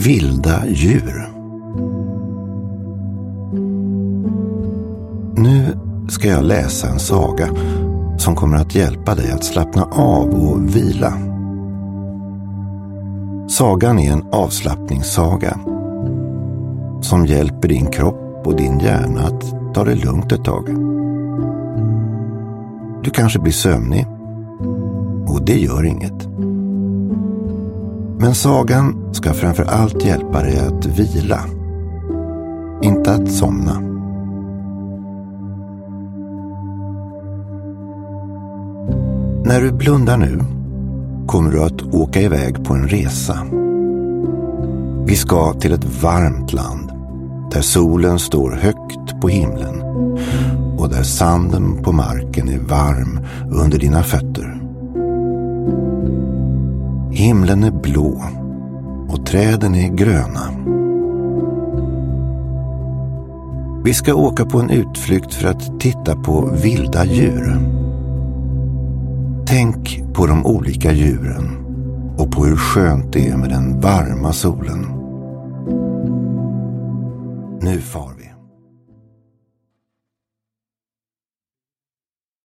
vilda djur. Nu ska jag läsa en saga som kommer att hjälpa dig att slappna av och vila. Sagan är en avslappningssaga som hjälper din kropp och din hjärna att ta det lugnt ett tag. Du kanske blir sömnig, och det gör inget. Men sagan ska framför allt hjälpa dig att vila, inte att somna. När du blundar nu kommer du att åka iväg på en resa. Vi ska till ett varmt land där solen står högt på himlen och där sanden på marken är varm under dina fötter. Himlen är blå och träden är gröna. Vi ska åka på en utflykt för att titta på vilda djur. Tänk på de olika djuren och på hur skönt det är med den varma solen. Nu far vi.